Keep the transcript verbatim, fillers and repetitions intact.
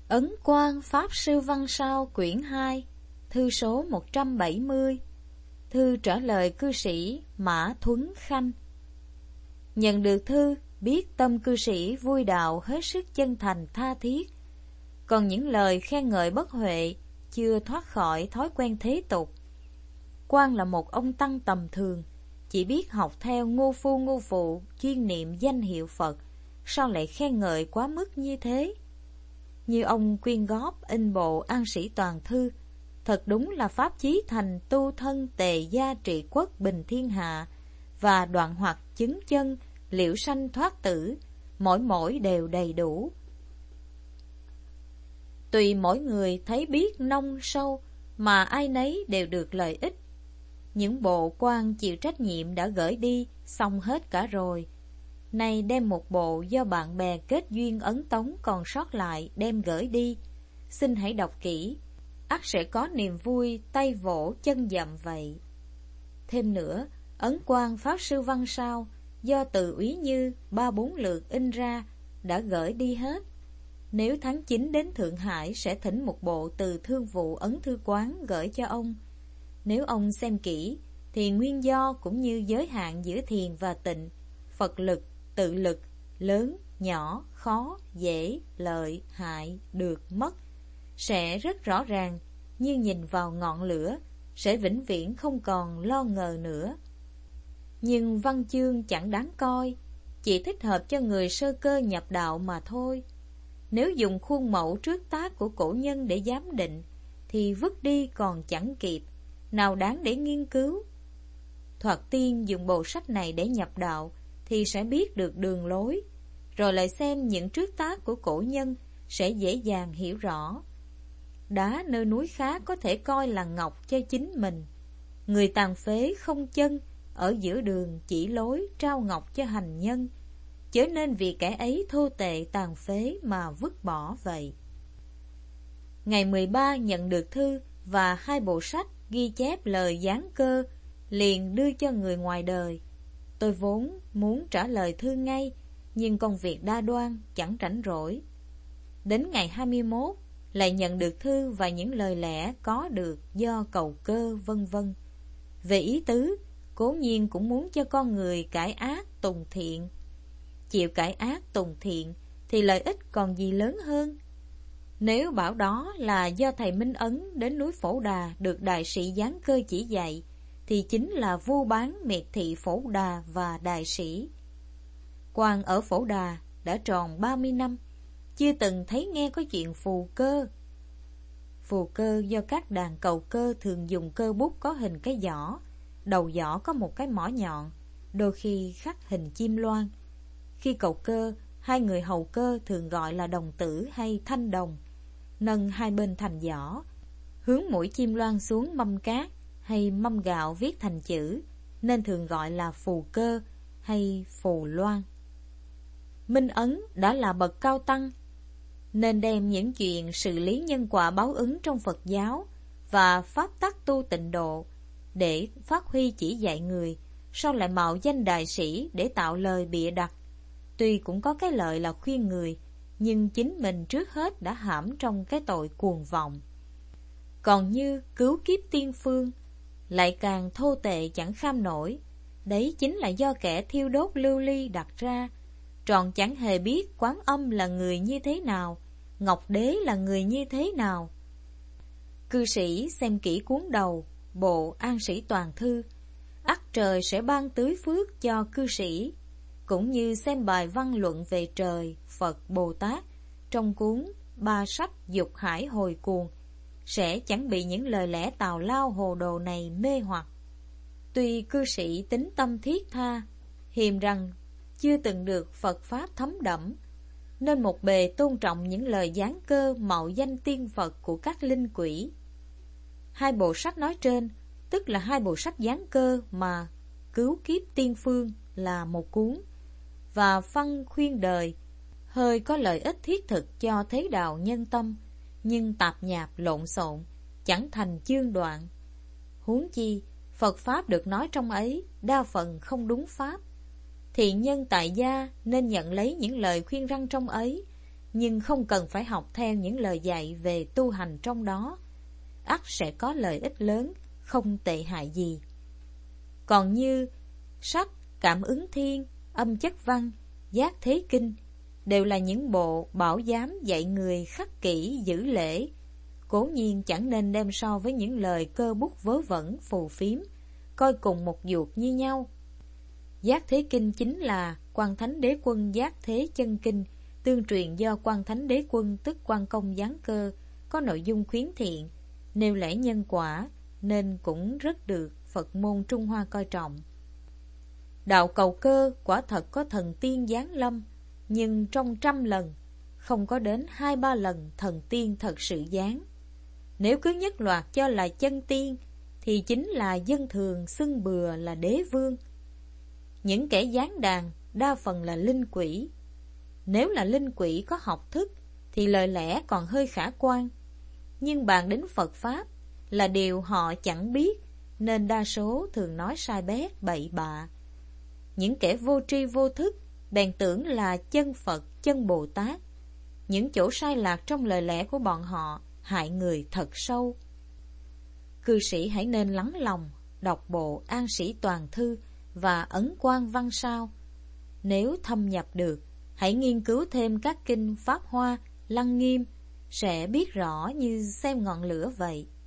Ấn Quang Pháp Sư Văn Sao quyển hai, thư số một trăm bảy mươi, thư trả lời cư sĩ Mã Thuấn Khanh. Nhận được thư, biết tâm cư sĩ vui đạo hết sức chân thành tha thiết. Còn những lời khen ngợi bất huệ chưa thoát khỏi thói quen thế tục. Quang là một ông tăng tầm thường, chỉ biết học theo ngu phu ngu phụ chuyên niệm danh hiệu Phật, sao lại khen ngợi quá mức như thế? Như ông quyên góp in bộ An Sĩ Toàn Thư, thật đúng là pháp chí thành tu thân tề gia trị quốc bình thiên hạ, và đoạn hoặc chứng chân liễu sanh thoát tử, mỗi mỗi đều đầy đủ. Tùy mỗi người thấy biết nông sâu, mà ai nấy đều được lợi ích. Những bộ quan chịu trách nhiệm đã gửi đi xong hết cả rồi, nay đem một bộ do bạn bè kết duyên ấn tống còn sót lại đem gửi đi. Xin hãy đọc kỹ, ắt sẽ có niềm vui tay vỗ chân dậm vậy. Thêm nữa, ấn quan Pháp Sư Văn Sao do Từ Úy Như ba bốn lượt in ra đã gửi đi hết. Nếu tháng chín đến Thượng Hải sẽ thỉnh một bộ từ Thương vụ Ấn Thư Quán gửi cho ông. Nếu ông xem kỹ thì nguyên do cũng như giới hạn giữa thiền và tịnh, Phật lực, tự lực, lớn, nhỏ, khó, dễ, lợi, hại, được, mất sẽ rất rõ ràng, như nhìn vào ngọn lửa, sẽ vĩnh viễn không còn lo ngờ nữa. Nhưng văn chương chẳng đáng coi, chỉ thích hợp cho người sơ cơ nhập đạo mà thôi. Nếu dùng khuôn mẫu trước tác của cổ nhân để giám định, thì vứt đi còn chẳng kịp, nào đáng để nghiên cứu. Thoạt tiên dùng bộ sách này để nhập đạo, thì sẽ biết được đường lối, rồi lại xem những trước tác của cổ nhân sẽ dễ dàng hiểu rõ. Đá nơi núi khá có thể coi là ngọc cho chính mình. Người tàn phế không chân, ở giữa đường chỉ lối trao ngọc cho hành nhân, chớ nên vì kẻ ấy thô tệ tàn phế mà vứt bỏ vậy. Ngày mười ba nhận được thư và hai bộ sách ghi chép lời giáng cơ, liền đưa cho người ngoài đời. Tôi vốn muốn trả lời thư ngay, nhưng công việc đa đoan chẳng rảnh rỗi. Đến ngày hai mươi mốt lại nhận được thư và những lời lẽ có được do cầu cơ vân vân. Về ý tứ, cố nhiên cũng muốn cho con người cải ác tùng thiện. Chịu cải ác tùng thiện thì lợi ích còn gì lớn hơn. Nếu bảo đó là do thầy Minh Ấn đến núi Phổ Đà được đại sĩ giáng cơ chỉ dạy, thì chính là vu bán miệt thị Phổ Đà và đại sĩ. Quan ở Phổ Đà đã tròn ba mươi năm, chưa từng thấy nghe có chuyện phù cơ. Phù cơ do các đàn cầu cơ thường dùng cơ bút có hình cái giỏ, đầu giỏ có một cái mỏ nhọn, đôi khi khắc hình chim loan. Khi cầu cơ, hai người hầu cơ thường gọi là đồng tử hay thanh đồng, nâng hai bên thành giỏ, hướng mũi chim loan xuống mâm cát hay mâm gạo viết thành chữ, nên thường gọi là phù cơ hay phù loan. Minh Ấn đã là bậc cao tăng, nên đem những chuyện xử lý nhân quả báo ứng trong Phật giáo và pháp tắc tu tịnh độ để phát huy chỉ dạy người, sao lại mạo danh đại sĩ để tạo lời bịa đặt. Tuy cũng có cái lợi là khuyên người, nhưng chính mình trước hết đã hãm trong cái tội cuồng vọng. Còn như cứu kiếp tiên phương, lại càng thô tệ chẳng kham nổi. Đấy chính là do kẻ thiêu đốt lưu ly đặt ra, tròn chẳng hề biết Quán Âm là người như thế nào, Ngọc Đế là người như thế nào. Cư sĩ xem kỹ cuốn đầu bộ An Sĩ Toàn Thư, ắt trời sẽ ban tưới phước cho cư sĩ, cũng như xem bài văn luận về trời, Phật, Bồ Tát trong cuốn Ba Sách Dục Hải Hồi Cuồng, sẽ chẳng bị những lời lẽ tào lao hồ đồ này mê hoặc. Tuy cư sĩ tính tâm thiết tha, hiềm rằng chưa từng được Phật Pháp thấm đẫm, nên một bề tôn trọng những lời giáng cơ mạo danh tiên Phật của các linh quỷ. Hai bộ sách nói trên, tức là hai bộ sách giáng cơ mà Cứu Kiếp Tiên Phương là một cuốn, và Văn Khuyên Đời hơi có lợi ích thiết thực cho thế đạo nhân tâm, nhưng tạp nhạp lộn xộn, chẳng thành chương đoạn. Huống chi Phật Pháp được nói trong ấy đa phần không đúng Pháp. Thiện nhân tại gia nên nhận lấy những lời khuyên răn trong ấy, nhưng không cần phải học theo những lời dạy về tu hành trong đó, ắt sẽ có lợi ích lớn, không tệ hại gì. Còn như sách Cảm ứng thiên, Âm chất văn, Giác thế kinh đều là những bộ bảo giám dạy người khắc kỷ giữ lễ, cố nhiên chẳng nên đem so với những lời cơ bút vớ vẩn phù phiếm, coi cùng một ruột như nhau. Giác thế kinh chính là Quan Thánh Đế Quân Giác Thế Chân Kinh, tương truyền do Quan Thánh Đế Quân tức Quan Công Giáng Cơ, có nội dung khuyến thiện, nêu lẽ nhân quả, nên cũng rất được Phật môn Trung Hoa coi trọng. Đạo Cầu Cơ quả thật có thần tiên giáng lâm, nhưng trong trăm lần không có đến hai ba lần thần tiên thật sự giáng. Nếu cứ nhất loạt cho là chân tiên thì chính là dân thường xưng bừa là đế vương. Những kẻ giáng đàn đa phần là linh quỷ. Nếu là linh quỷ có học thức thì lời lẽ còn hơi khả quan, nhưng bàn đến Phật Pháp là điều họ chẳng biết, nên đa số thường nói sai bét bậy bạ. Những kẻ vô tri vô thức bèn tưởng là chân Phật, chân Bồ Tát. Những chỗ sai lạc trong lời lẽ của bọn họ hại người thật sâu. Cư sĩ hãy nên lắng lòng đọc bộ An Sĩ Toàn Thư và Ấn Quang Văn Sao. Nếu thâm nhập được, hãy nghiên cứu thêm các kinh Pháp Hoa, Lăng Nghiêm, sẽ biết rõ như xem ngọn lửa vậy.